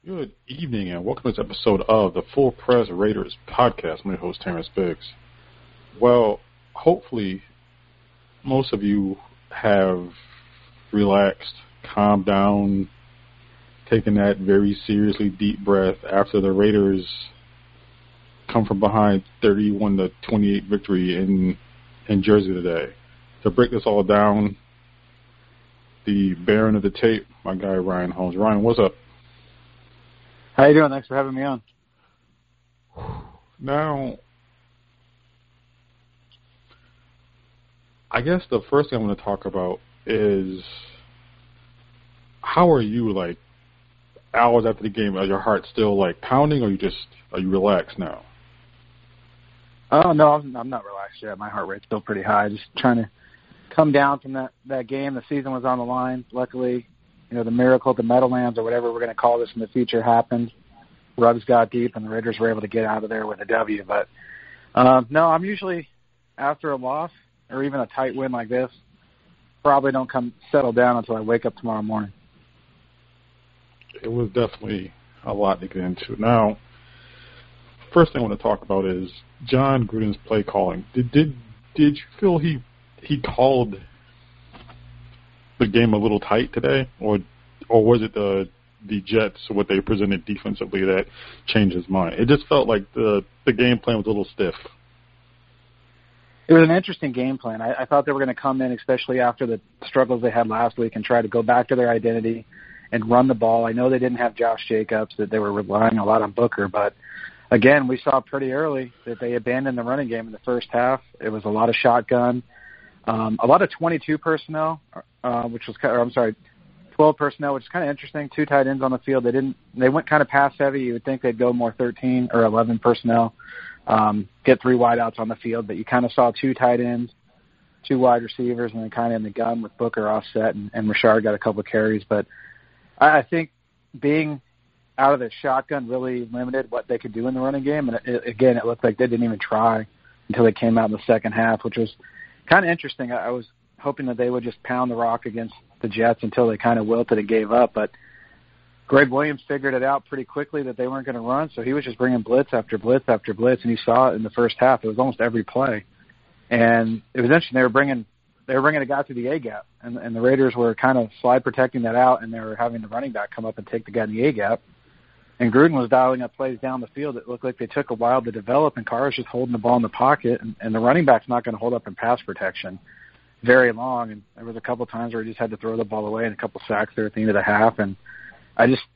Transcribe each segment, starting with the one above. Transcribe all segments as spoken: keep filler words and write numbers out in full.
Good evening and welcome to this episode of the Full Press Raiders podcast. I'm your host, Terrence Biggs. Well, hopefully most of you have relaxed, calmed down, taken that very seriously deep breath after the Raiders come from behind thirty-one to twenty-eight victory in, in Jersey today. To break this all down, the Baron of the tape, my guy Ryan Holmes. Ryan, what's up? How you doing? Thanks for having me on. Now, I guess the first thing I want to talk about is how are you, like, hours after the game? Are your heart still, like, pounding, or you just are you relaxed now? Oh, no, I'm, I'm not relaxed yet. My heart rate's still pretty high. Just trying to come down from that, that game. The season was on the line. Luckily, you know, the miracle at the Meadowlands or whatever we're going to call this in the future happened. Rubs got deep, and the Raiders were able to get out of there with a W. But, um, no, I'm usually, after a loss or even a tight win like this, probably don't come settle down until I wake up tomorrow morning. It was definitely a lot to get into. Now, first thing I want to talk about is Jon Gruden's play calling. Did did did you feel he he called the game a little tight today, or or was it the the Jets, what they presented defensively, that changed his mind? It just felt like the the game plan was a little stiff. It was an interesting game plan. I, I thought they were going to come in, especially after the struggles they had last week, and try to go back to their identity and run the ball. I know they didn't have Josh Jacobs, that they were relying a lot on Booker, but again, we saw pretty early that they abandoned the running game in the first half. It was a lot of shotgun, um, a lot of twenty-two personnel, uh, which was, or I'm sorry, twelve personnel, which is kind of interesting. Two tight ends on the field. They didn't. They went kind of pass heavy. You would think they'd go more thirteen or eleven personnel, um, get three wideouts on the field, but you kind of saw two tight ends, two wide receivers, and then kind of in the gun with Booker offset, and, and Rashard got a couple of carries. But I, I think being out of the shotgun really limited what they could do in the running game. And it, again, it looked like they didn't even try until they came out in the second half, which was kind of interesting. I, I was hoping that they would just pound the rock against the Jets until they kind of wilted and gave up. But Greg Williams figured it out pretty quickly that they weren't going to run, so he was just bringing blitz after blitz after blitz, and you saw it in the first half. It was almost every play. And it was interesting. They were bringing they were bringing a guy through the A-gap, and, and the Raiders were kind of slide protecting that out, and they were having the running back come up and take the guy in the A-gap. And Gruden was dialing up plays down the field. It looked like they took a while to develop, and Carr was just holding the ball in the pocket, and, and the running back's not going to hold up in pass protection very long. And there was a couple times where he just had to throw the ball away, and a couple sacks there at the end of the half. And I just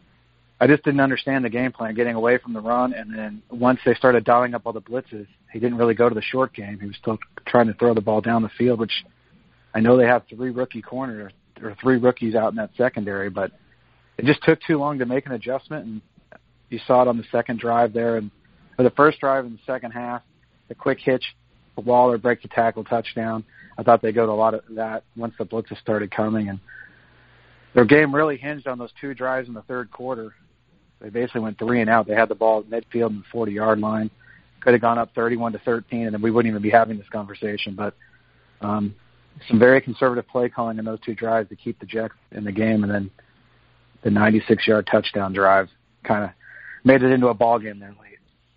I just didn't understand the game plan, getting away from the run. And then once they started dialing up all the blitzes, he didn't really go to the short game. He was still trying to throw the ball down the field, which I know they have three rookie corners or three rookies out in that secondary, but it just took too long to make an adjustment, and you saw it on the second drive there, and or the first drive in the second half, the quick hitch, Waller breaks the tackle, touchdown. I thought they'd go to a lot of that once the blitzes started coming, and their game really hinged on those two drives in the third quarter. They basically went three and out. They had the ball at midfield and the forty-yard line. Could have gone up thirty-one to thirteen, and then we wouldn't even be having this conversation. But um, some very conservative play calling in those two drives to keep the Jets in the game, and then the ninety-six-yard touchdown drive kind of made it into a ball game there late.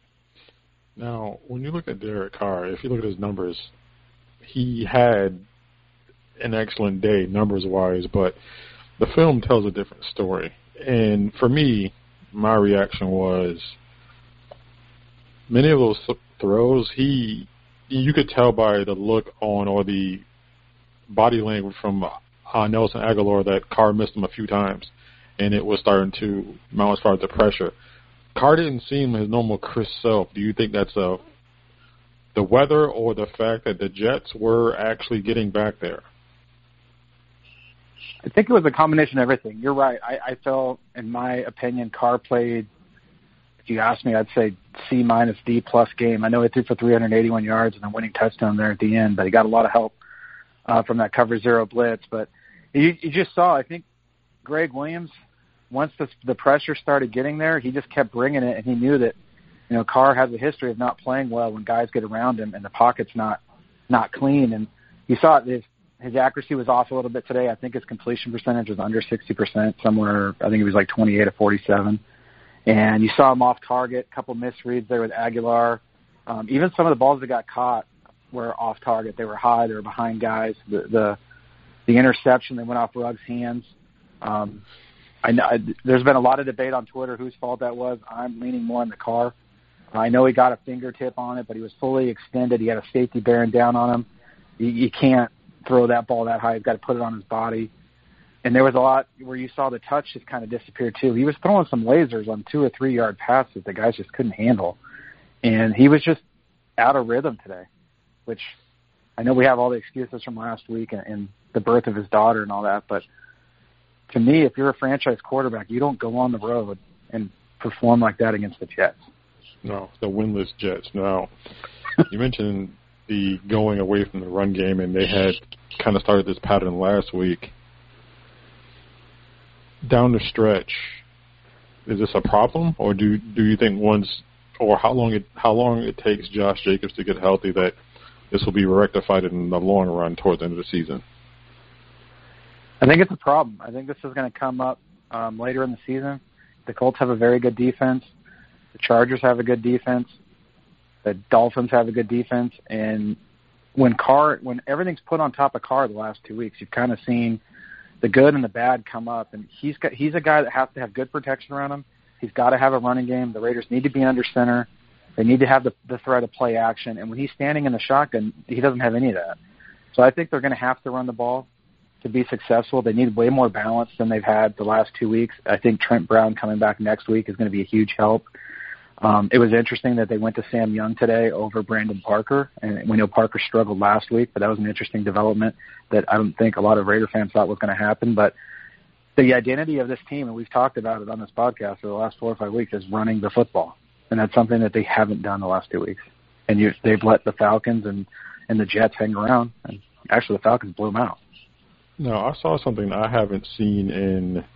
Now, when you look at Derek Carr, if you look at his numbers, he had an excellent day numbers-wise, but the film tells a different story. And for me, my reaction was many of those throws, he you could tell by the look on or the body language from uh, Nelson Aguilar that Carr missed him a few times, and it was starting to mount as far as the pressure. Carr didn't seem his normal Chris self. Do you think that's a, the weather or the fact that the Jets were actually getting back there? I think it was a combination of everything. You're right. I, I felt, in my opinion, Carr played, if you ask me, I'd say C minus D plus game. I know he threw for three hundred eighty-one yards and a winning touchdown there at the end, but he got a lot of help uh, from that cover zero blitz. But you, you just saw, I think, Greg Williams, once the, the pressure started getting there, he just kept bringing it, and he knew that, you know, Carr has a history of not playing well when guys get around him and the pocket's not not clean. And you saw it, his accuracy was off a little bit today. I think his completion percentage was under sixty percent, somewhere, I think it was like twenty-eight of forty-seven. And you saw him off target, a couple misreads there with Aguilar. Um, even some of the balls that got caught were off target. They were high. They were behind guys. The the, the interception that went off Ruggs' hands. Um, I, I, there's been a lot of debate on Twitter whose fault that was. I'm leaning more on the Carr. I know he got a fingertip on it, but he was fully extended. He had a safety bearing down on him. You, you can't throw that ball that high. He's got to put it on his body. And there was a lot where you saw the touch just kind of disappear, too. He was throwing some lasers on two- or three-yard passes the guys just couldn't handle. And he was just out of rhythm today, which I know we have all the excuses from last week and, and the birth of his daughter and all that, but to me, if you're a franchise quarterback, you don't go on the road and perform like that against the Jets. No, the winless Jets. Now, you mentioned the going away from the run game, and they had kind of started this pattern last week. Down the stretch, is this a problem, or do do you think once, or how long it how long it takes Josh Jacobs to get healthy that this will be rectified in the long run towards the end of the season? I think it's a problem. I think this is going to come up um, later in the season. The Colts have a very good defense. The Chargers have a good defense. The Dolphins have a good defense. And when Carr, when everything's put on top of Carr the last two weeks, you've kind of seen the good and the bad come up. And he's got, he's a guy that has to have good protection around him. He's got to have a running game. The Raiders need to be under center. They need to have the, the threat of play action. And when he's standing in the shotgun, he doesn't have any of that. So I think they're going to have to run the ball to be successful. They need way more balance than they've had the last two weeks. I think Trent Brown coming back next week is going to be a huge help. Um, it was interesting that they went to Sam Young today over Brandon Parker, and we know Parker struggled last week, but that was an interesting development that I don't think a lot of Raider fans thought was going to happen. But the identity of this team, and we've talked about it on this podcast for the last four or five weeks, is running the football, and that's something that they haven't done the last two weeks. And you, they've let the Falcons and, and the Jets hang around, and actually the Falcons blew them out. No, I saw something I haven't seen in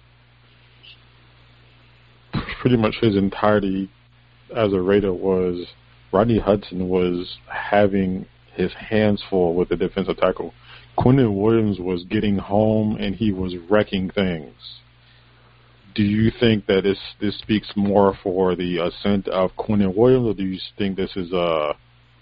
pretty much his entirety as a Raider was Rodney Hudson was having his hands full with the defensive tackle. Quinnen Williams was getting home and he was wrecking things. Do you think that this this speaks more for the ascent of Quinnen Williams, or do you think this is uh,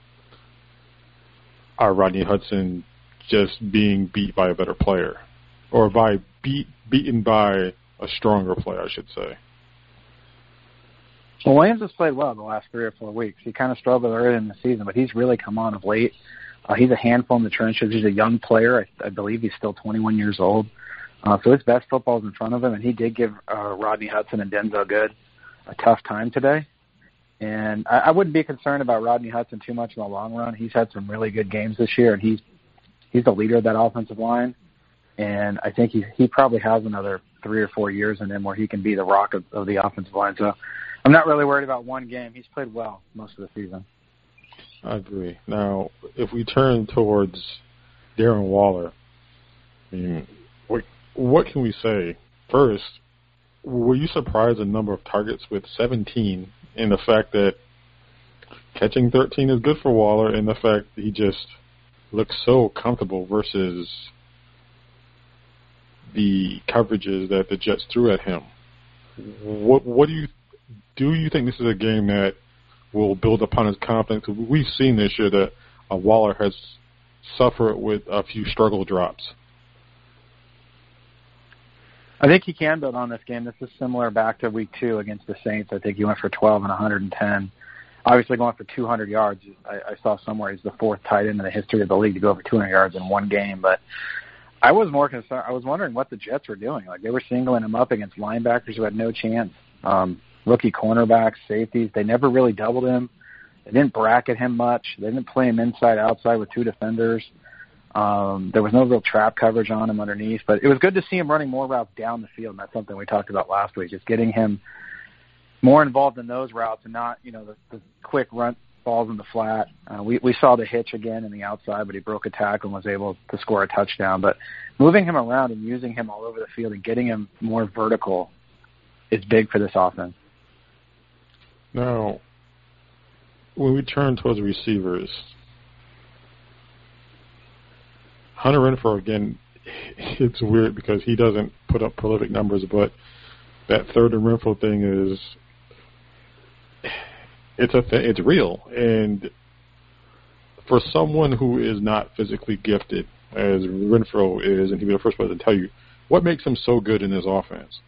our Rodney Hudson just being beat by a better player, or by beat beaten by a stronger player, I should say? Well, Williams has played well the last three or four weeks. He kind of struggled early in the season, but he's really come on of late. Uh, he's a handful in the trenches. He's a young player. I, I believe he's still twenty-one years old. Uh, so his best football is in front of him, and he did give uh, Rodney Hudson and Denzel Good a tough time today. And I, I wouldn't be concerned about Rodney Hudson too much in the long run. He's had some really good games this year, and he's he's the leader of that offensive line. And I think he he probably has another three or four years in him where he can be the rock of, of the offensive line. So I'm not really worried about one game. He's played well most of the season. I agree. Now, if we turn towards Darren Waller, I mean, what, what can we say? First, were you surprised at the number of targets with seventeen, and the fact that catching thirteen is good for Waller, and the fact that he just looks so comfortable versus the coverages that the Jets threw at him? What what do you do you think this is a game that will build upon his confidence? We've seen this year that uh, Waller has suffered with a few struggle drops. I think he can build on this game. This is similar back to week two against the Saints. I think he went for twelve and one hundred ten. Obviously going for two hundred yards. I, I saw somewhere he's the fourth tight end in the history of the league to go for two hundred yards in one game. But I was more concerned. I was wondering what the Jets were doing. Like, they were singling him up against linebackers who had no chance. Um, rookie cornerbacks, safeties. They never really doubled him. They didn't bracket him much. They didn't play him inside, outside with two defenders. Um, there was no real trap coverage on him underneath. But it was good to see him running more routes down the field, and that's something we talked about last week, just getting him more involved in those routes and not, you know, the, the quick run balls in the flat. Uh, we, we saw the hitch again in the outside, but he broke a tackle and was able to score a touchdown. But moving him around and using him all over the field and getting him more vertical is big for this offense. Now, when we turn towards receivers, Hunter Renfrow, again, it's weird because he doesn't put up prolific numbers, but that third and Renfrow thing is it's a th- it's real. And for someone who is not physically gifted, as Renfrow is, and he'll be the first person to tell you, what makes him so good in his offense?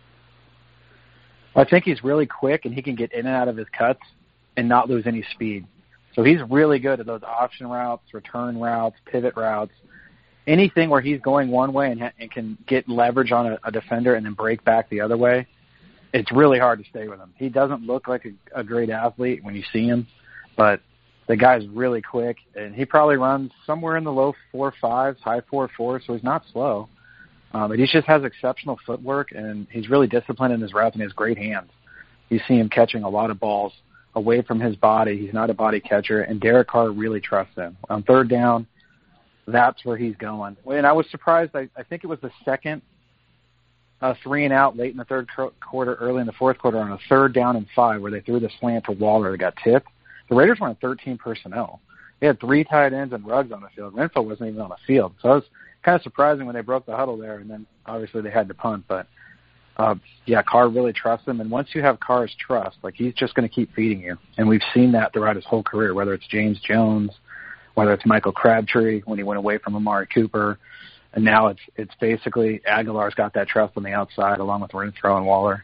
I think he's really quick, and he can get in and out of his cuts and not lose any speed. So he's really good at those option routes, return routes, pivot routes, anything where he's going one way and, ha- and can get leverage on a, a defender and then break back the other way. It's really hard to stay with him. He doesn't look like a, a great athlete when you see him, but the guy's really quick, and he probably runs somewhere in the low four fives, high four fours, so he's not slow. Um, but he just has exceptional footwork, and he's really disciplined in his routes, and he has great hands. You see him catching a lot of balls away from his body. He's not a body catcher, and Derek Carr really trusts him. On third down, that's where he's going. And I was surprised. I, I think it was the second uh, three and out late in the third quarter, early in the fourth quarter on a third down and five where they threw the slant to Waller that got tipped. The Raiders were on thirteen personnel. They had three tight ends and Ruggs on the field. Renfrow wasn't even on the field. So it was kind of surprising when they broke the huddle there, and then obviously they had to punt. But, uh, yeah, Carr really trusts him. And once you have Carr's trust, like he's just going to keep feeding you. And we've seen that throughout his whole career, whether it's James Jones, whether it's Michael Crabtree when he went away from Amari Cooper. And now it's it's basically Aguilar's got that trust on the outside along with Renfrow and Waller.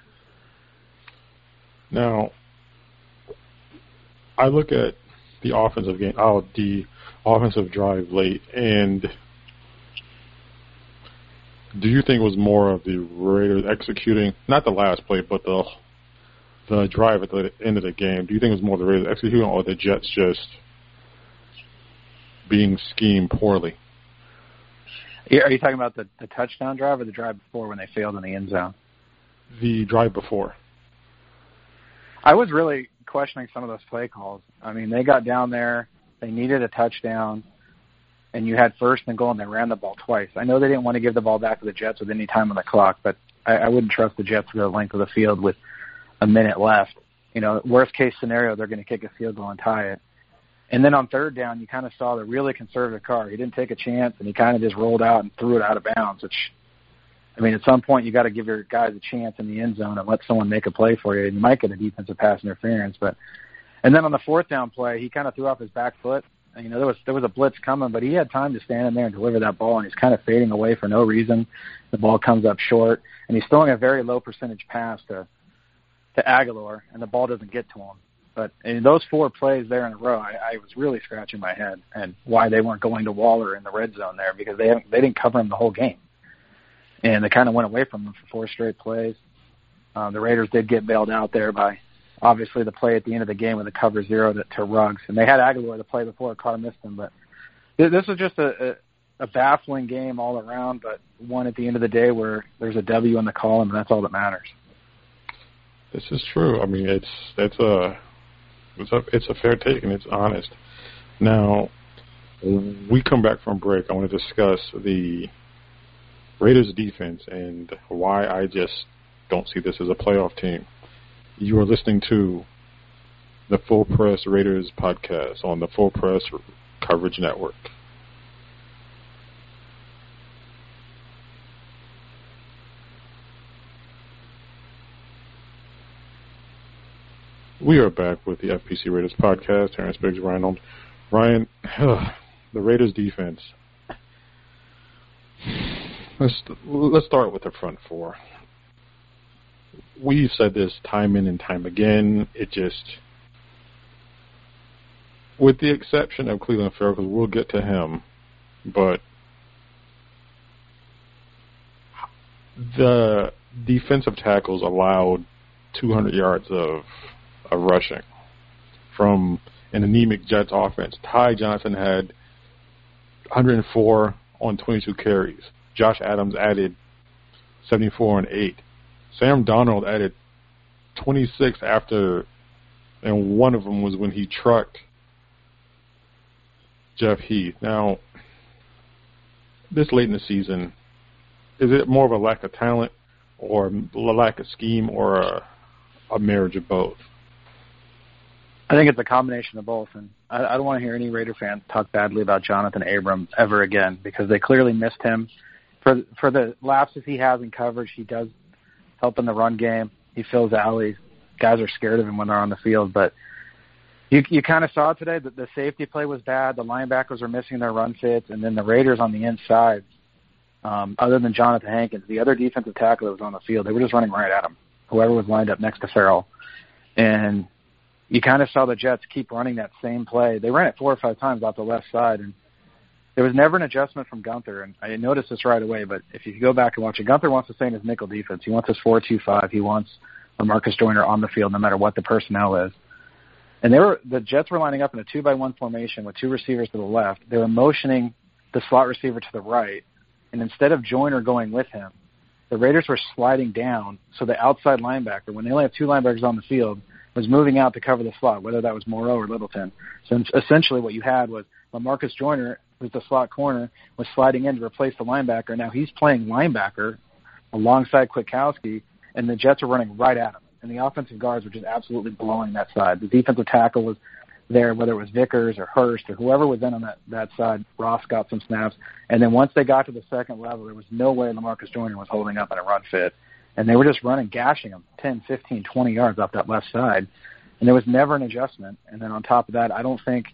Now, I look at the offensive game, oh, the offensive drive late, and do you think it was more of the Raiders executing, not the last play, but the the drive at the end of the game? Do you think it was more the Raiders executing or the Jets just being schemed poorly? Are you talking about the, the touchdown drive or the drive before when they failed in the end zone? The drive before. I was really questioning some of those play calls. I mean, they got down there, they needed a touchdown, and you had first and goal, and they ran the ball twice. I know they didn't want to give the ball back to the Jets with any time on the clock, but I, I wouldn't trust the Jets to the length of the field with a minute left. You know, worst case scenario, they're going to kick a field goal and tie it. And then on third down, you kind of saw the really conservative Carr. He didn't take a chance, and he kind of just rolled out and threw it out of bounds, which, I mean, at some point you got to give your guys a chance in the end zone and let someone make a play for you, and you might get a defensive pass interference. But and then on the fourth down play, he kind of threw off his back foot. And, you know, there was there was a blitz coming, but he had time to stand in there and deliver that ball, and he's kind of fading away for no reason. The ball comes up short, and he's throwing a very low percentage pass to to Aguilar, and the ball doesn't get to him. But in those four plays there in a row, I, I was really scratching my head and why they weren't going to Waller in the red zone there, because they haven't, they didn't cover him the whole game. And they kind of went away from him for four straight plays. Um, the Raiders did get bailed out there by, obviously, the play at the end of the game with the cover zero to, to Ruggs. And they had Aguilar the play before. Carr missed him. But this was just a, a, a baffling game all around, but one at the end of the day where there's a W in the column, and that's all that matters. This is true. I mean, it's it's a it's a it's a fair take, and it's honest. Now, when we come back from break, I want to discuss the Raiders defense and why I just don't see this as a playoff team. You are listening to the Full Press Raiders podcast on the Full Press Coverage Network. We are back with the F P C Raiders podcast. Terrence Biggs, Ryan Holmes. Ryan, the Raiders defense. Let's let's start with the front four. We've said this time in and time again. It just, with the exception of Clelin Ferrell, because we'll get to him, but the defensive tackles allowed two hundred yards of of rushing from an anemic Jets offense. Ty Johnson had one hundred four on twenty-two carries. Josh Adams added seventy-four on eight. Sam Darnold added twenty-six after, and one of them was when he trucked Jeff Heath. Now, this late in the season, is it more of a lack of talent or a lack of scheme or a, a marriage of both? I think it's a combination of both, and I, I don't want to hear any Raider fans talk badly about Jonathan Abram ever again because they clearly missed him. For for the lapses he has in coverage, he does help in the run game. He fills alleys. Guys are scared of him when they're on the field, but you you kind of saw today that the safety play was bad. The linebackers were missing their run fits, and then the Raiders on the inside, um, other than Jonathan Hankins, the other defensive tackle that was on the field, they were just running right at him, whoever was lined up next to Farrell. And you kind of saw the Jets keep running that same play. They ran it four or five times off the left side, and there was never an adjustment from Gunther. And I noticed this right away, but if you go back and watch it, Gunther wants to stay in his nickel defense. He wants his four two five. He wants Lamarcus Joyner on the field no matter what the personnel is. And they were the Jets were lining up in a two-by-one formation with two receivers to the left. They were motioning the slot receiver to the right, and instead of Joyner going with him, the Raiders were sliding down, so the outside linebacker, when they only have two linebackers on the field, was moving out to cover the slot, whether that was Moreau or Littleton. So essentially what you had was Lamarcus Joyner, who's the slot corner, was sliding in to replace the linebacker. Now he's playing linebacker alongside Kwiatkowski, and the Jets are running right at him. And the offensive guards were just absolutely blowing that side. The defensive tackle was there, whether it was Vickers or Hurst or whoever was in on that, that side. Ross got some snaps. And then once they got to the second level, there was no way Lamarcus Joyner was holding up in a run fit. And they were just running, gashing him ten, fifteen, twenty yards off that left side. And there was never an adjustment. And then on top of that, I don't think,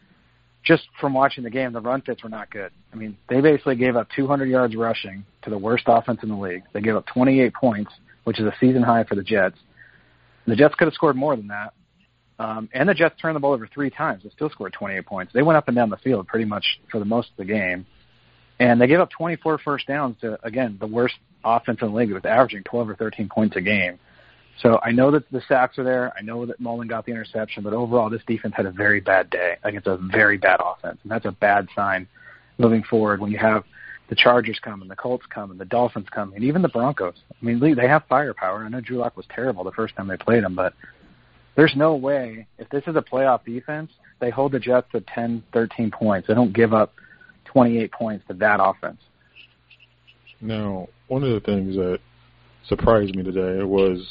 just from watching the game, the run fits were not good. I mean, they basically gave up two hundred yards rushing to the worst offense in the league. They gave up twenty-eight points, which is a season high for the Jets. And the Jets could have scored more than that. Um, and the Jets turned the ball over three times. They still scored twenty-eight points. They went up and down the field pretty much for the most of the game. And they gave up twenty-four first downs to, again, the worst offense in the league. It was averaging twelve or thirteen points a game. So I know that the sacks are there. I know that Mullen got the interception. But overall, this defense had a very bad day against a very bad offense. And that's a bad sign moving forward when you have the Chargers coming, the Colts coming, the Dolphins coming, and even the Broncos. I mean, they have firepower. I know Drew Lock was terrible the first time they played him, but there's no way, if this is a playoff defense, they hold the Jets to ten, thirteen points. They don't give up twenty-eight points to that offense. Now, one of the things that surprised me today was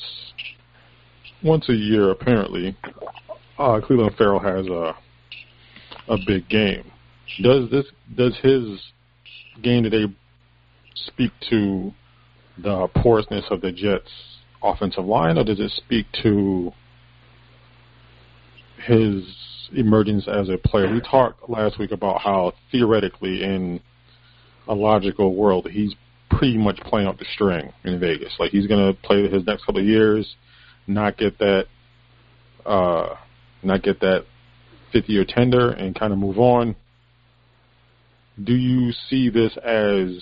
once a year, apparently, uh, Clelin Ferrell has a a big game. Does this does his game today speak to the porousness of the Jets' offensive line, or does it speak to his emergence as a player? We talked last week about how theoretically, in a logical world, he's pretty much playing up the string in Vegas. Like, he's going to play his next couple of years, not get that, uh, not get that fifty-year tender, and kind of move on. Do you see this as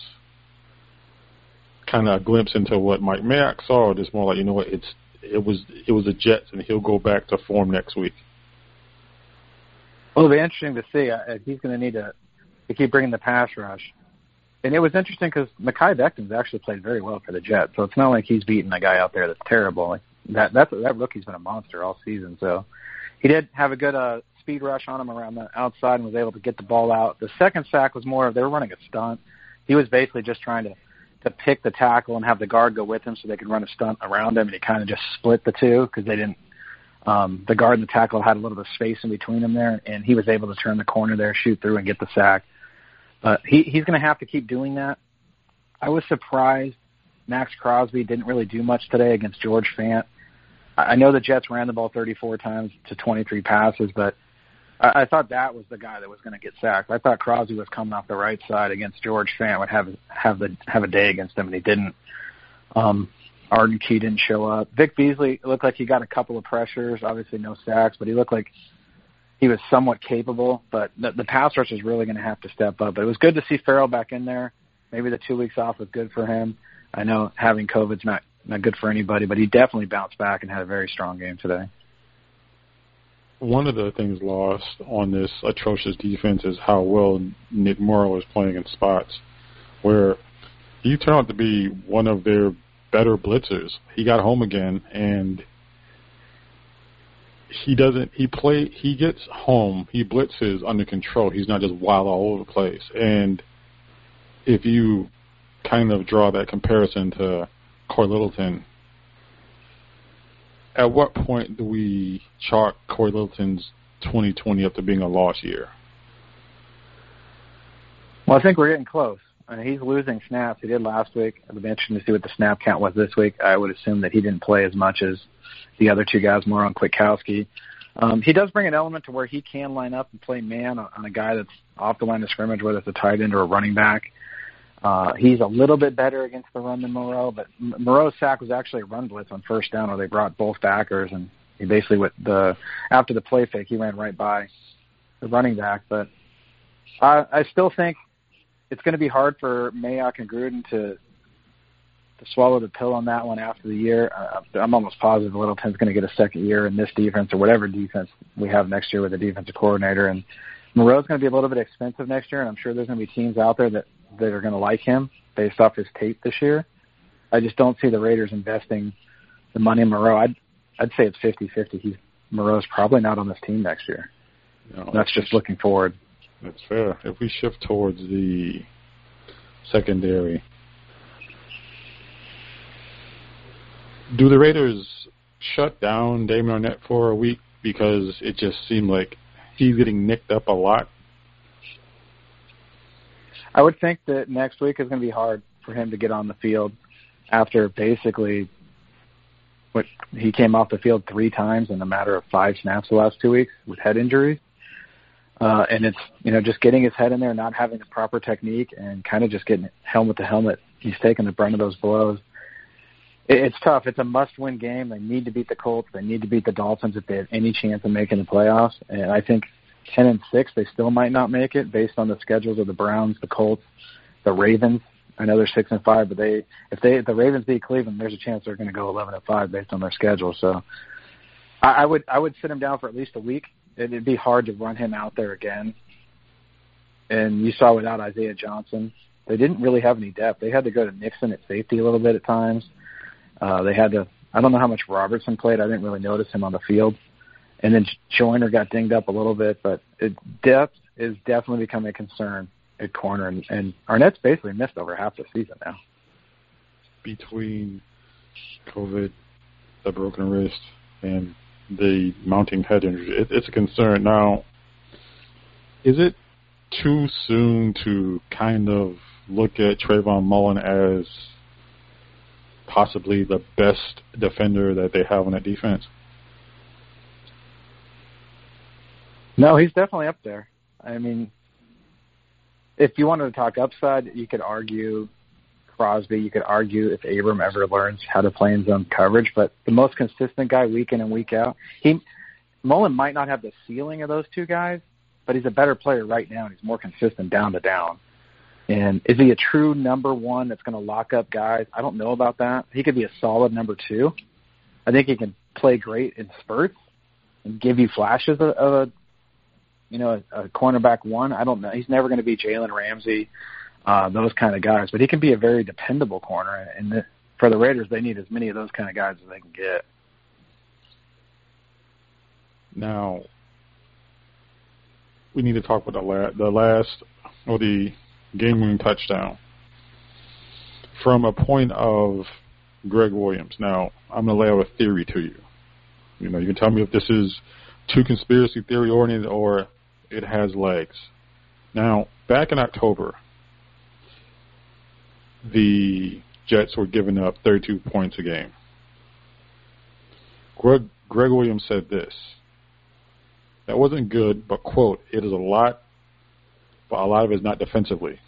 kind of a glimpse into what Mike Mayock saw, or just more like, you know what, it's it was it was the Jets, and he'll go back to form next week? Well, it'll be interesting to see. Uh, he's going to need to, to keep bringing the pass rush. And it was interesting because Mekhi Becton's actually played very well for the Jets, so it's not like he's beating a guy out there that's terrible. Like that that's, that rookie's been a monster all season. So he did have a good uh, speed rush on him around the outside and was able to get the ball out. The second sack was more of they were running a stunt. He was basically just trying to, to pick the tackle and have the guard go with him so they could run a stunt around him, and he kind of just split the two because they didn't um, – the guard and the tackle had a little bit of space in between them there, and he was able to turn the corner there, shoot through, and get the sack. But he, he's going to have to keep doing that. I was surprised Max Crosby didn't really do much today against George Fant. I know the Jets ran the ball thirty-four times to twenty-three passes, but I, I thought that was the guy that was going to get sacked. I thought Crosby was coming off the right side against George Fant, would have have the have a day against him, and he didn't. Um, Arden Key didn't show up. Vic Beasley looked like he got a couple of pressures, obviously no sacks, but he looked like he was somewhat capable. But the, the pass rush is really going to have to step up. But it was good to see Farrell back in there. Maybe the two weeks off was good for him. I know having COVID's not, not good for anybody, but he definitely bounced back and had a very strong game today. One of the things lost on this atrocious defense is how well Nick Morrow is playing in spots where he turned out to be one of their better blitzers. He got home again, and he doesn't, he play, he gets home, he blitzes under control. He's not just wild all over the place. And if you kind of draw that comparison to Corey Littleton, at what point do we chalk Corey Littleton's twenty twenty up to being a lost year? Well, I think we're getting close. I mean, he's losing snaps. He did last week. It'll be interesting to see what the snap count was this week. I would assume that he didn't play as much as the other two guys, more on Kwiatkowski. Um, he does bring an element to where he can line up and play man on, on a guy that's off the line of scrimmage, whether it's a tight end or a running back. Uh, he's a little bit better against the run than Moreau, but Moreau's sack was actually a run blitz on first down where they brought both backers, and he basically, with the after the play fake, he ran right by the running back. But I, I still think it's going to be hard for Mayock and Gruden to to swallow the pill on that one after the year. Uh, I'm almost positive Littleton's going to get a second year in this defense or whatever defense we have next year with the defensive coordinator. And Moreau's going to be a little bit expensive next year, and I'm sure there's going to be teams out there that, that are going to like him based off his tape this year. I just don't see the Raiders investing the money in Moreau. I'd, I'd say it's fifty-fifty. He's, Moreau's probably not on this team next year. No, that's just looking forward. That's fair. If we shift towards the secondary, do the Raiders shut down Damon Arnette for a week because it just seemed like he's getting nicked up a lot? I would think that next week is going to be hard for him to get on the field after basically what he came off the field three times in a matter of five snaps the last two weeks with head injuries. Uh, and it's, you know, just getting his head in there, not having the proper technique, and kind of just getting helmet to helmet. He's taking the brunt of those blows. It's tough. It's a must-win game. They need to beat the Colts. They need to beat the Dolphins if they have any chance of making the playoffs. And I think ten and six, they still might not make it based on the schedules of the Browns, the Colts, the Ravens. I know they're six and five, but they if they if the Ravens beat Cleveland, there's a chance they're going to go eleven and five based on their schedule. So I, I would I would sit him down for at least a week. It'd be hard to run him out there again. And you saw without Isaiah Johnson, they didn't really have any depth. They had to go to Nixon at safety a little bit at times. Uh, they had to, I don't know how much Robertson played. I didn't really notice him on the field. And then Joyner got dinged up a little bit, but it, depth is definitely becoming a concern at corner. And, and Arnett's basically missed over half the season now. Between COVID, the broken wrist, and the mounting head injury, it, it's a concern. Now, is it too soon to kind of look at Trayvon Mullen as possibly the best defender that they have on that defense? No, he's definitely up there. I mean, if you wanted to talk upside, you could argue Crosby. You could argue if Abram ever learns how to play in zone coverage. But the most consistent guy week in and week out, he Mullen might not have the ceiling of those two guys, but he's a better player right now, and he's more consistent down to down. And is he a true number one that's going to lock up guys? I don't know about that. He could be a solid number two. I think he can play great in spurts and give you flashes of, of a, you know, a, a cornerback one. I don't know. He's never going to be Jalen Ramsey, uh, those kind of guys. But he can be a very dependable corner. And the, for the Raiders, they need as many of those kind of guys as they can get. Now, we need to talk about the, la- the last or the game-winning touchdown from a point of Greg Williams. Now, I'm going to lay out a theory to you. You know, you can tell me if this is too conspiracy theory oriented or it has legs. Now, back in October, the Jets were giving up thirty-two points a game. Greg, Greg Williams said this. That wasn't good, but, quote, it is a lot, but a lot of it is not defensively.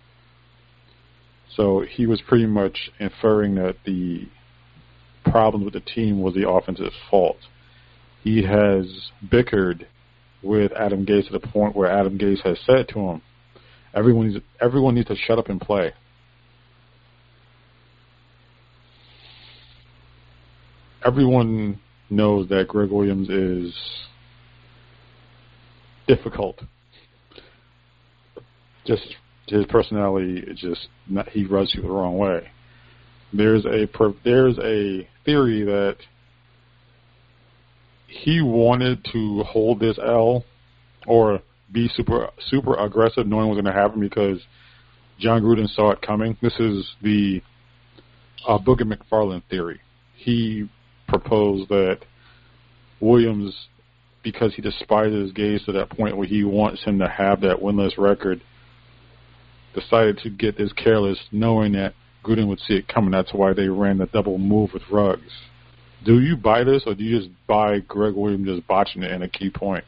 So he was pretty much inferring that the problems with the team was the offensive fault. He has bickered with Adam Gase to the point where Adam Gase has said to him, everyone needs, everyone needs to shut up and play. Everyone knows that Greg Williams is difficult. Just his personality is just not, he rubs you the wrong way. There's a there's a theory that he wanted to hold this L or be super super aggressive, knowing what was going to happen because John Gruden saw it coming. This is the uh, Booger McFarland theory. He proposed that Williams, because he despises Gase to that point where he wants him to have that winless record, decided to get this careless, knowing that Gruden would see it coming. That's why they ran the double move with Ruggs. Do you buy this, or do you just buy Greg Williams just botching it in a key point?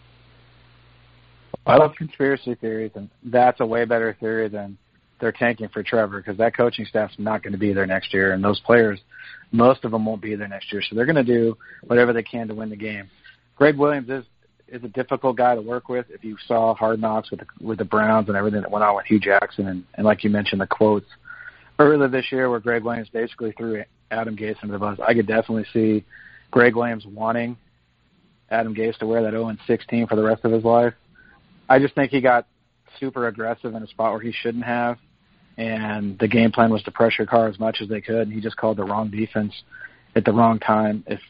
I love conspiracy theories, and that's a way better theory than they're tanking for Trevor, because that coaching staff's not going to be there next year, and those players, most of them won't be there next year. So they're going to do whatever they can to win the game. Greg Williams is is a difficult guy to work with. If you saw Hard Knocks with the, with the Browns and everything that went on with Hugh Jackson, and, and like you mentioned, the quotes earlier this year where Greg Williams basically threw Adam Gase under the bus, I could definitely see Greg Williams wanting Adam Gase to wear that oh and sixteen for the rest of his life. I just think he got super aggressive in a spot where he shouldn't have, and the game plan was to pressure Carr as much as they could, and he just called the wrong defense at the wrong time. If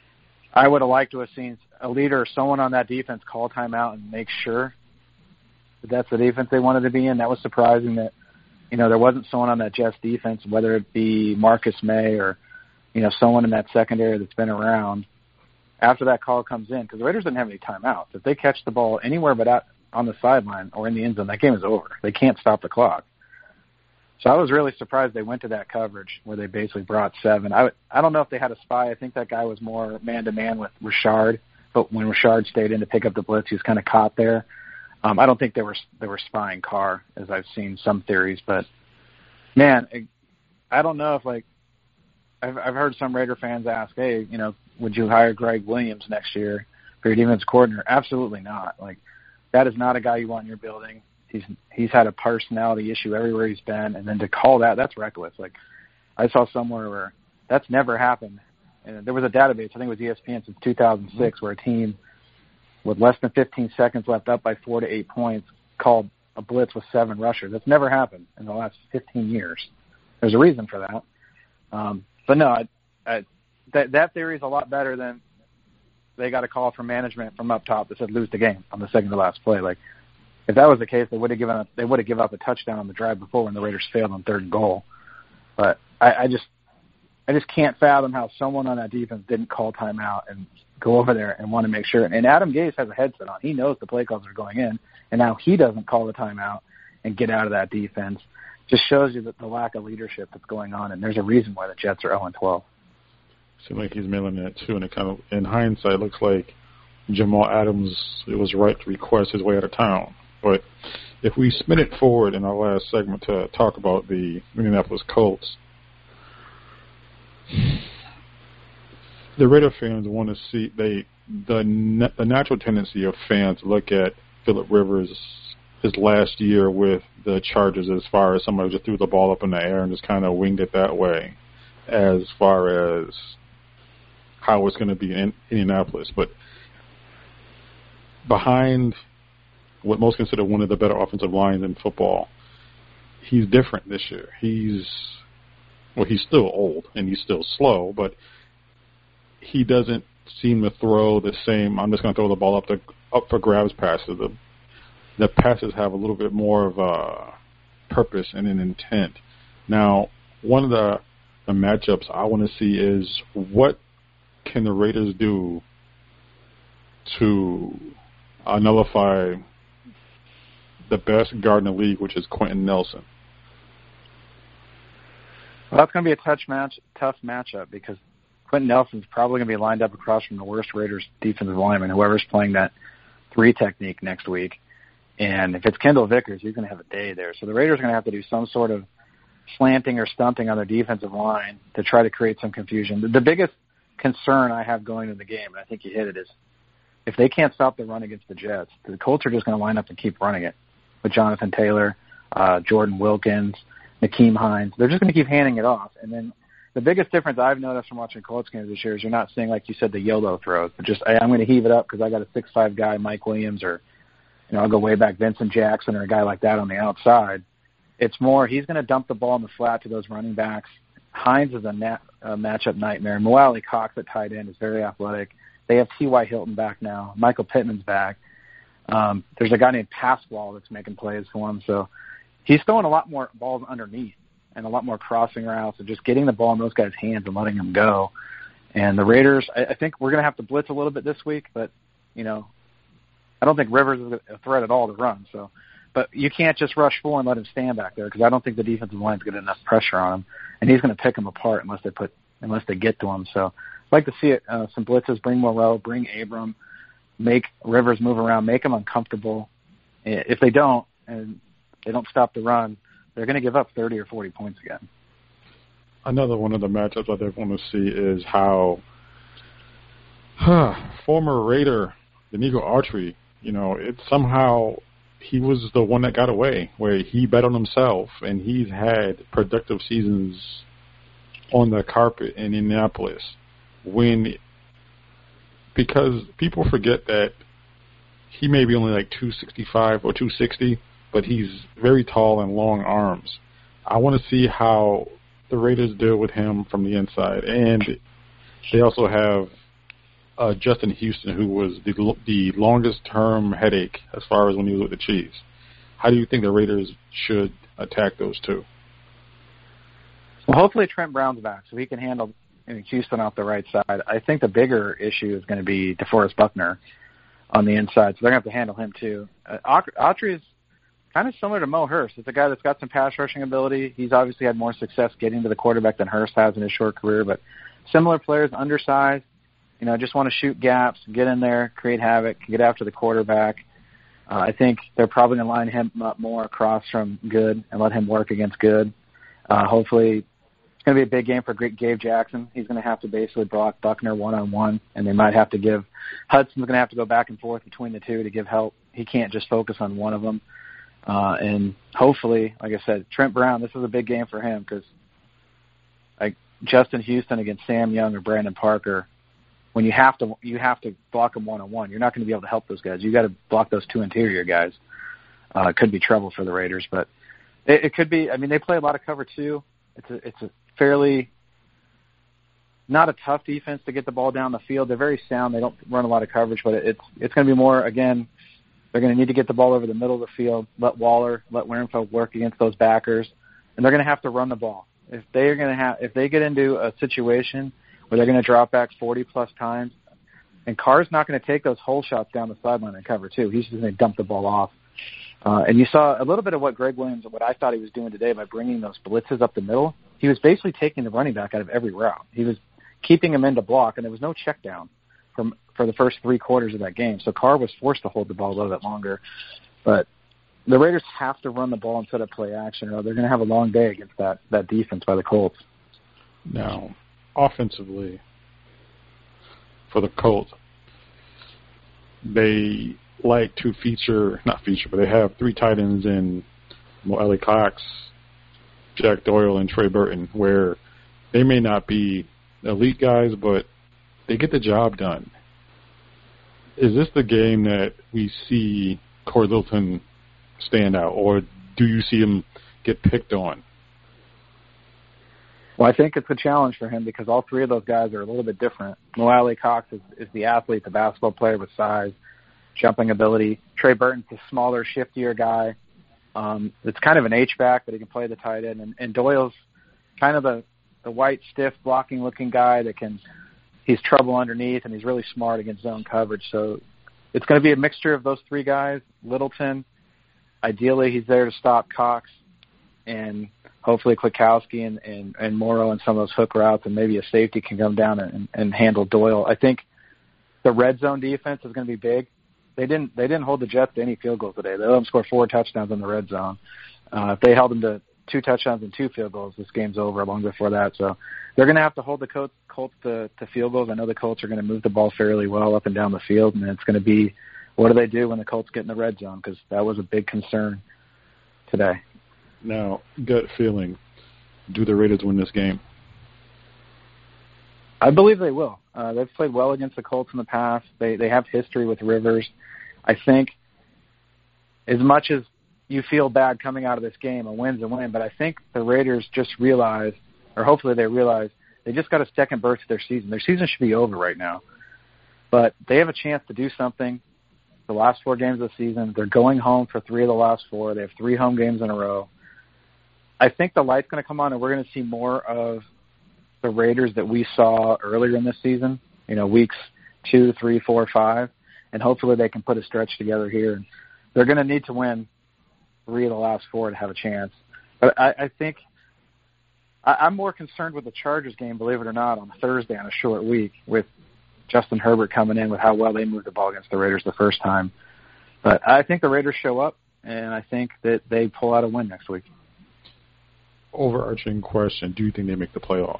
I would have liked to have seen a leader or someone on that defense call timeout and make sure that that's the defense they wanted to be in. That was surprising that, you know, there wasn't someone on that Jets defense, whether it be Marcus May or, you know, someone in that secondary that's been around after that call comes in, because the Raiders didn't have any timeouts. If they catch the ball anywhere but out on the sideline or in the end zone, that game is over. They can't stop the clock. So I was really surprised they went to that coverage where they basically brought seven. I, I don't know if they had a spy. I think that guy was more man-to-man with Richard, but when Richard stayed in to pick up the blitz, he was kind of caught there. Um, I don't think they were they were spying Carr, as I've seen some theories. But, man, I don't know if, like, I've, I've heard some Raider fans ask, hey, you know, would you hire Greg Williams next year for your defense coordinator? Absolutely not. Like, that is not a guy you want in your building. He's he's had a personality issue everywhere he's been, and then to call that, that's reckless. Like, I saw somewhere where that's never happened. And there was a database, I think it was E S P N since two thousand six, where a team with less than fifteen seconds left up by four to eight points called a blitz with seven rushers. That's never happened in the last fifteen years. There's a reason for that. Um, but no, I, I, that that theory is a lot better than they got a call from management from up top that said lose the game on the second to last play. Like, if that was the case, they would have given up, they would have given up a touchdown on the drive before when the Raiders failed on third and goal. But I, I just I just can't fathom how someone on that defense didn't call timeout and go over there and want to make sure. And Adam Gase has a headset on. He knows the play calls are going in, and now he doesn't call the timeout and get out of that defense. Just shows you that the lack of leadership that's going on, and there's a reason why the Jets are oh and twelve. Seems like he's mailing that too, and it kind of, in hindsight, looks like Jamal Adams, it was right to request his way out of town. But if we spin it forward in our last segment to talk about the Indianapolis Colts, the Raider fans want to see they the the natural tendency of fans to look at Phillip Rivers his last year with the Chargers as far as somebody just threw the ball up in the air and just kind of winged it that way, as far as how it's going to be in Indianapolis. But behind what most consider one of the better offensive lines in football, he's different this year. He's, well, he's still old and he's still slow, but he doesn't seem to throw the same, I'm just going to throw the ball up to, up for grabs passes. The, the passes have a little bit more of a purpose and an intent. Now, one of the, the matchups I want to see is what can the Raiders do to uh, nullify the best guard in the league, which is Quentin Nelson. Well, that's going to be a tough match, tough matchup because Quentin Nelson's probably going to be lined up across from the worst Raiders defensive lineman, whoever's playing that three technique next week. And if it's Kendall Vickers, he's going to have a day there. So the Raiders are going to have to do some sort of slanting or stunting on their defensive line to try to create some confusion. The, the biggest concern I have going into the game, and I think you hit it, is if they can't stop the run against the Jets, the Colts are just going to line up and keep running it with Jonathan Taylor, uh, Jordan Wilkins, Nakeem Hines. They're just going to keep handing it off. And then the biggest difference I've noticed from watching Colts games this year is you're not seeing, like you said, the YOLO throws, but just hey, I'm going to heave it up because I got a six five guy, Mike Williams, or you know I'll go way back, Vincent Jackson, or a guy like that on the outside. It's more he's going to dump the ball in the flat to those running backs. Hines is a, nat, a matchup nightmare. Moali Cox at tight end is very athletic. They have T Y. Hilton back now. Michael Pittman's back. Um, there's a guy named Pasquale that's making plays for him. So he's throwing a lot more balls underneath and a lot more crossing routes and just getting the ball in those guys' hands and letting them go. And the Raiders, I, I think we're going to have to blitz a little bit this week, but, you know, I don't think Rivers is a threat at all to run. So, but you can't just rush four and let him stand back there because I don't think the defensive line's getting enough pressure on him, and he's going to pick them apart unless they put unless they get to him. So I'd like to see it. Uh, some blitzes, bring Moreau, bring Abram, make Rivers move around, make him uncomfortable. If they don't and they don't stop the run, they're going to give up thirty or forty points again. Another one of the matchups I think want to see is how huh, former Raider Danico Autry, you know, it somehow he was the one that got away, where he bet on himself, and he's had productive seasons on the carpet in Indianapolis. When because people forget that he may be only like two sixty-five or two sixty, but he's very tall and long arms. I want to see how the Raiders deal with him from the inside. And they also have uh, Justin Houston, who was the, the longest-term headache as far as when he was with the Chiefs. How do you think the Raiders should attack those two? Well, hopefully Trent Brown's back so he can handle Houston off the right side. I think the bigger issue is going to be DeForest Buckner on the inside, so they're going to have to handle him too. Uh, Autry is kind of similar to Mo Hurst. It's a guy that's got some pass rushing ability. He's obviously had more success getting to the quarterback than Hurst has in his short career, but similar players, undersized, you know, just want to shoot gaps, get in there, create havoc, get after the quarterback. Uh, I think they're probably going to line him up more across from Good and let him work against Good. Uh, hopefully it's going to be a big game for Gabe Jackson. He's going to have to basically block Buckner one-on-one, and they might have to give – Hudson's going to have to go back and forth between the two to give help. He can't just focus on one of them. Uh, and hopefully, like I said, Trent Brown, this is a big game for him because like Justin Houston against Sam Young or Brandon Parker, when you have to you have to block them one-on-one, you're not going to be able to help those guys. You got to block those two interior guys. Uh, it could be trouble for the Raiders, but it, it could be. I mean, they play a lot of cover two. It's a it's a fairly not a tough defense to get the ball down the field. They're very sound. They don't run a lot of coverage, but it's it's going to be more again. They're going to need to get the ball over the middle of the field, let Waller, let Wernfeld work against those backers, and they're going to have to run the ball. If they are going to have, if they get into a situation where they're going to drop back forty plus times, and Carr's not going to take those hole shots down the sideline and cover two. He's just going to dump the ball off. Uh, and you saw a little bit of what Greg Williams, what I thought he was doing today by bringing those blitzes up the middle. He was basically taking the running back out of every route. He was keeping him into block, and there was no check down from for the first three quarters of that game. So Carr was forced to hold the ball a little bit longer. But the Raiders have to run the ball instead of play action, or they're going to have a long day against that, that defense by the Colts. Now, offensively, for the Colts, they like to feature, not feature, but they have three tight ends in Mo Alie-Cox, Jack Doyle, and Trey Burton, where they may not be elite guys, but they get the job done. Is this the game that we see Corey Littleton stand out, or do you see him get picked on? Well, I think it's a challenge for him because all three of those guys are a little bit different. Mo Alie-Cox is, is the athlete, the basketball player with size, jumping ability. Trey Burton's the smaller, shiftier guy. Um, it's kind of an H-back, but he can play the tight end. And, and Doyle's kind of the, the white, stiff, blocking-looking guy that can – he's trouble underneath, and he's really smart against zone coverage. So it's going to be a mixture of those three guys. Littleton, ideally, he's there to stop Cox, and hopefully Kwiatkowski and, and, and Morrow and some of those hook routes, and maybe a safety can come down and, and handle Doyle. I think the red zone defense is going to be big. They didn't they didn't hold the Jets to any field goals today. They let them score four touchdowns in the red zone. Uh, if they held them to two touchdowns and two field goals, this game's over long before that. So they're going to have to hold the Colts, Colts to, to field goals. I know the Colts are going to move the ball fairly well up and down the field, and it's going to be what do they do when the Colts get in the red zone, because that was a big concern today. Now, gut feeling, do the Raiders win this game? I believe they will. Uh, they've played well against the Colts in the past. They they have history with Rivers. I think as much as you feel bad coming out of this game, a win's a win, but I think the Raiders just realized, or hopefully they realize, they just got a second berth to their season. Their season should be over right now. But they have a chance to do something the last four games of the season. They're going home for three of the last four. They have three home games in a row. I think the light's going to come on, and we're going to see more of the Raiders that we saw earlier in this season, you know, weeks two, three, four, five, and hopefully they can put a stretch together here. And they're going to need to win three of the last four to have a chance. But I, I think I, I'm more concerned with the Chargers game, believe it or not, on Thursday on a short week with Justin Herbert coming in with how well they moved the ball against the Raiders the first time. But I think the Raiders show up, and I think that they pull out a win next week. Overarching question, do you think they make the playoffs?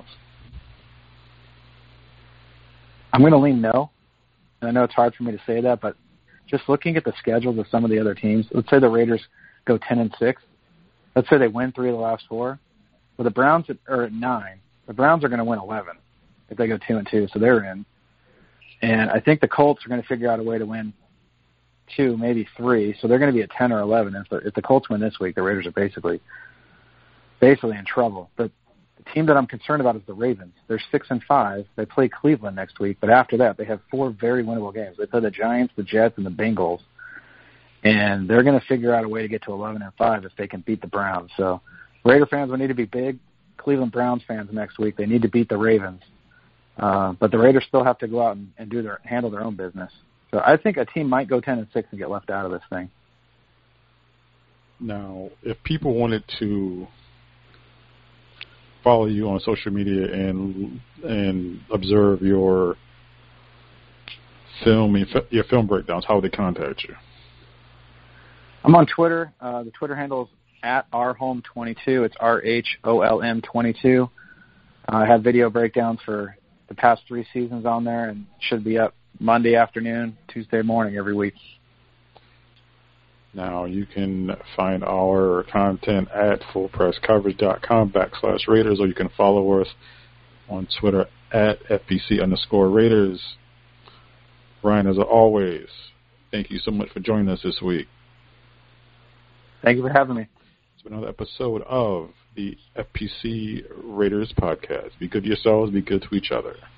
I'm going to lean no. And I know it's hard for me to say that, but just looking at the schedules of some of the other teams, let's say the Raiders go ten and six. Let's say they win three of the last four. Well, the Browns are at nine. The Browns are going to win eleven if they go two and two, so they're in. And I think the Colts are going to figure out a way to win two, maybe three, so they're going to be at ten or eleven. If the, if the Colts win this week, the Raiders are basically basically in trouble. But the team that I'm concerned about is the Ravens. They're six and five. They play Cleveland next week, but after that, they have four very winnable games. They play the Giants, the Jets, and the Bengals, and they're going to figure out a way to get to eleven and five if they can beat the Browns. So Raider fans will need to be big. Cleveland Browns fans next week, they need to beat the Ravens. Uh, but the Raiders still have to go out and, and do their handle their own business. So I think a team might go ten and six and get left out of this thing. Now, if people wanted to follow you on social media and and observe your film your film breakdowns, how would they contact you? I'm on Twitter. Uh, the Twitter handle is at R Holm twenty-two. It's R H O L M twenty-two. Uh, I have video breakdowns for the past three seasons on there, and should be up Monday afternoon, Tuesday morning every week. Now, you can find our content at fullpresscoverage.com backslash Raiders, or you can follow us on Twitter at FPC underscore Raiders. Ryan, as always, thank you so much for joining us this week. Thank you for having me. It's been another episode of the F P C Raiders podcast. Be good to yourselves, be good to each other.